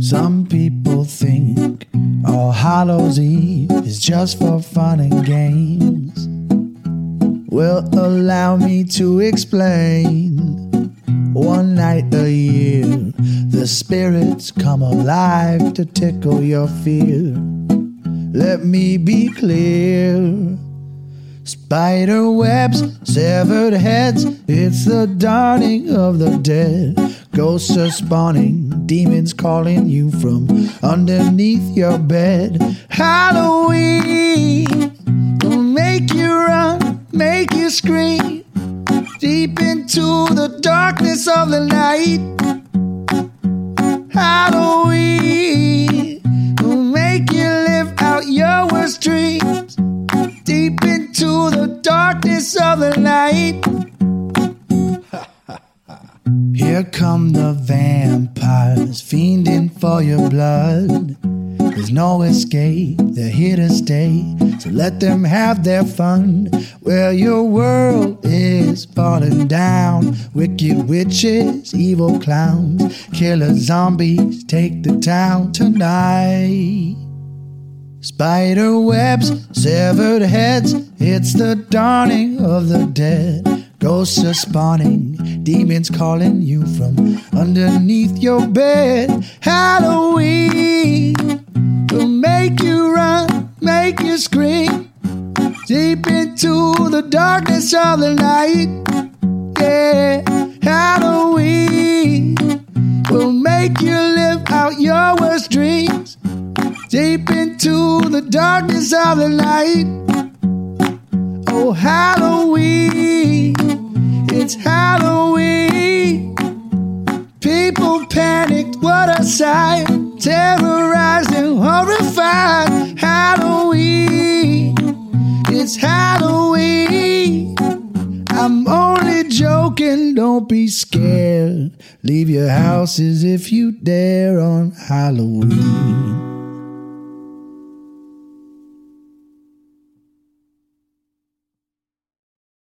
Some people think All Hallows Eve is just for fun and games. Well, allow me to explain. One night a year, the spirits come alive to tickle your fear. Let me be clear. Spider webs, severed heads, it's the dawning of the dead. Ghosts are spawning, demons calling you from underneath your bed. Halloween will make you run, make you scream, deep into the darkness of the night. Halloween will make you live out your worst dreams, deep into the darkness of the night. Here come the vampires, fiending for your blood. There's no escape, they're here to stay, so let them have their fun. Well, your world is falling down. Wicked witches, evil clowns, killer zombies take the town tonight. Spider webs, severed heads, it's the dawning of the dead. Ghosts are spawning, demons calling you from underneath your bed. Halloween will make you run, make you scream, deep into the darkness of the night. Yeah, Halloween will make you live out your worst dreams, deep into the darkness of the night. Oh, Halloween, it's Halloween. People panicked, what a sight, terrorized and horrified. Halloween, it's Halloween. I'm only joking, don't be scared. Leave your houses if you dare on Halloween.